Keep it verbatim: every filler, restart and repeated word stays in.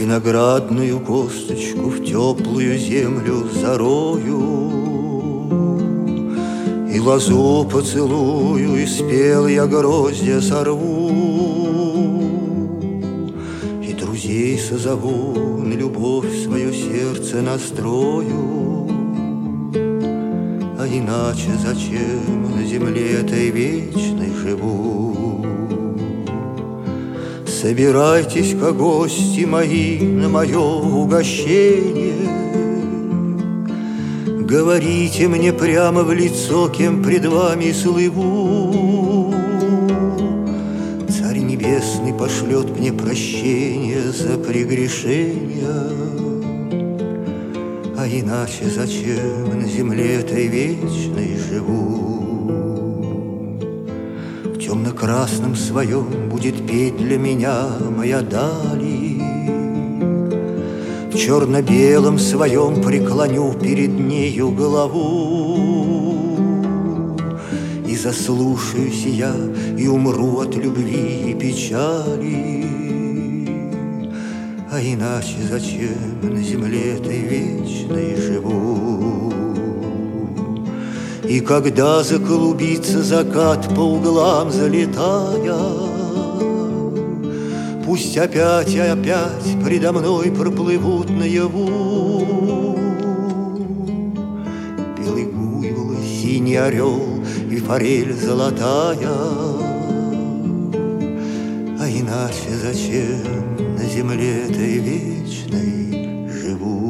Виноградную косточку в теплую землю зарою, и лозу поцелую, и спелые гроздья сорву, и друзей созову, на любовь свое сердце настрою. А иначе зачем на земле этой вечной живу? Собирайтесь-ка, гости мои, на мое угощение. Говорите мне прямо в лицо, кем пред вами слыву. Царь Небесный пошлет мне прощение за прегрешения. А иначе зачем на земле этой вечной живу? В темно-красном своем будет петь для меня моя дали, в черно-белом своем преклоню перед нею голову. И заслушаюсь я, и умру от любви и печали. А иначе зачем на земле этой вечной живу? И когда заклубится закат по углам залетая, пусть опять и опять предо мной проплывут наяву белый буйвол, синий орел и форель золотая. А иначе зачем на земле этой вечной живу?